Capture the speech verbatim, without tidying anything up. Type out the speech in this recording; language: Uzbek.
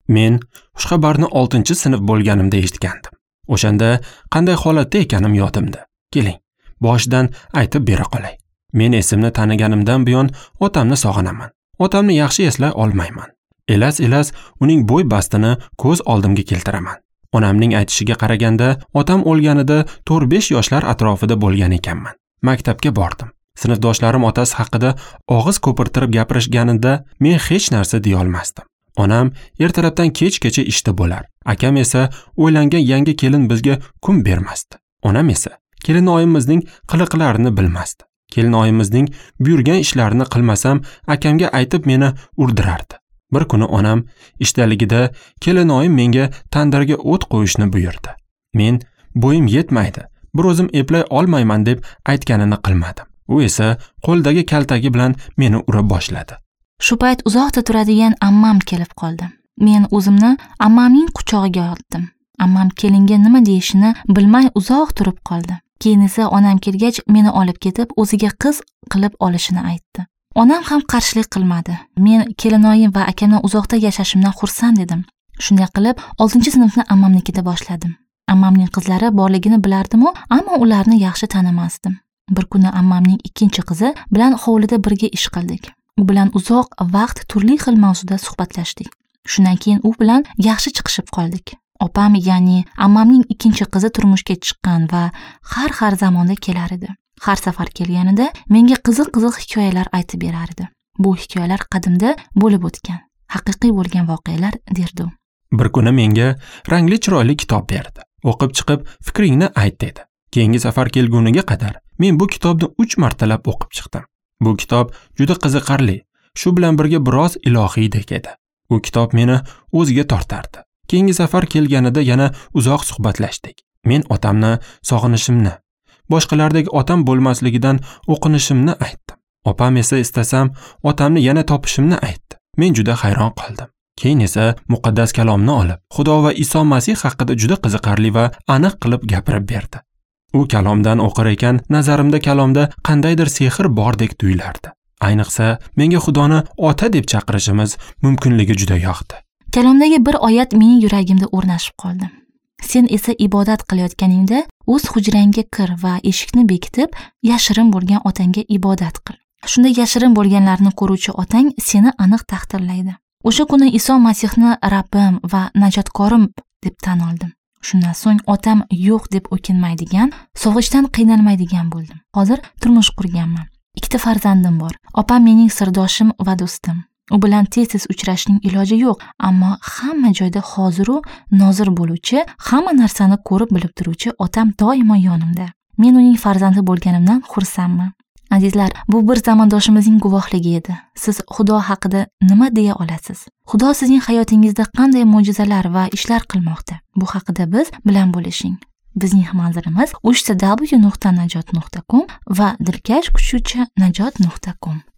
Men xushxabarni oltinchi sinf bo'lganimda eshitgandim. O'shanda qanday holatda ekanim yodimda. Keling, boshidan aytib bera qolay. Men esimni taniganimdan buyon otamni sog'inaman. Otamni yaxshi eslay olmayman. Elas-elas uning bo'y bastini ko'z oldimga keltiraman. Onamning aytishiga qaraganda, otam o'lganida to'rt besh yoshlar atrofida bo'lgan ekanman. Maktabga bordim. Sinfdoshlarim otasi haqida og'iz ko'pirtirib gapirishganida men hech narsa deya olmasdim. Onam ertalabdan kechgacha ishda bo'lar. Akam esa o'ylangan yangi kelin bizga kun bermasdi. Onam esa kelinoyimizning qiliqlarini bilmasdi. Kelinoyimizning buyurgan ishlarini qilmasam, akamga aytib meni urdirardi. Bir kuni onam ishdaligida kelinoyim menga tandirga o't qo'yishni buyurdi. Men bo'yim yetmaydi, bir o'zim eplay olmayman deb aytganini qilmadim. U esa qo'ldagi kaltagi bilan meni ura boshladi. Shu payt uzoqda turadigan ammam kelib qoldi. Men o'zimni ammamning quchog'iga otdim. Ammam kelinga nima deyishini bilmay uzoq turib qoldi. Keyin esa onam kelgach meni olib ketib o'ziga qiz qilib olishini aytdi. Onam ham qarshilik qilmadi. Men kelinoyim va akamdan uzoqda yashashimdan xursand edim. Shunday qilib oltinchi sinfni ammamnikida boshladim. Ammamning qizlari borligini bilardim-u, ammo ularni yaxshi tanimasdim. Bir kuni ammamning ikkinchi qizi bilan hovlida birga ish qildik. U bilan uzoq vaqt turli xil mavzuda suhbatlashdik. Shundan keyin u bilan yaxshi chiqishib qoldik. Opam, ya'ni ammamning ikkinchi qizi turmushga chiqqan va har har zamonda kelar edi. Har safar kelganida menga qiziq-qiziq hikoyalar aytib berar edi. Bu hikoyalar qadimda bo'lib o'tgan, haqiqiy bo'lgan voqealar derdi u. Bir kuni menga rangli chiroyli kitob berdi. O'qib chiqib fikringni ayt dedi. Keyingi safar kelguniga qadar men bu kitobni uch martalab o'qib chiqdim. Bu kitob juda qiziqarli, shu bilan birga biroz ilohiydek edi. U kitob meni o'ziga tortardi. Keyingi safar kelganida yana uzoq suhbatlashdik. Men otamni sog'inishimni, boshqalardek otam bo'lmasligidan o'qinishimni aytdim. Opam esa istasam otamni yana topishimni aytdi. Men juda hayron qoldim. Keyin esa muqaddas kalomni olib, Xudo va Iso Masih haqida juda qiziqarli va aniq qilib gapirib berdi. U kalomdan o'qir ekan, nazarimda kalomda qandaydir sehr bordek tuyulardi. Ayniqsa menga Xudoni ota deb chaqirishimiz mumkinligi juda yoqdi. Kalomdagi bir oyat mening yuragimda o'rnashib qoldi. Sen esa ibodat qilayotganingda o'z hujrangga kir va eshikni bekitib, yashirin bo'lgan otangga ibodat qil. Shunda yashirin bo'lganlarni ko'ruvchi otang seni aniq taqdirlaydi. O'sha kuni Iso Masihni Rabbim va najotkorim deb tan oldim. Shundan so'ng otam yo'q deb o'kinmaydigan, sog'ishdan qiynalmaydigan bo'ldim. Hozir turmush qurganman. Ikkita farzandim bor. Opam mening sirdoshim va do'stim. U bilan tez-tez uchrashning iloji yo'q, ammo hamma joyda hozir u nozir bo'luvchi, hamma narsani ko'rib bilib turuvchi otam doimo yonimda. Men uning farzandi bo'lganimdan xursandman. Azizlar, bu bir zamondoshimizning guvohligi edi. Siz Xudo haqida nima deya olasiz? Xudo sizning hayotingizda qanday mo'jizalar va ishlar qilmoqda? Bu haqida biz bilan bo'lishing. Bizning manzilimiz uch w nuqta najot nuqta com va dilkash kuchuvchi najot nuqta com.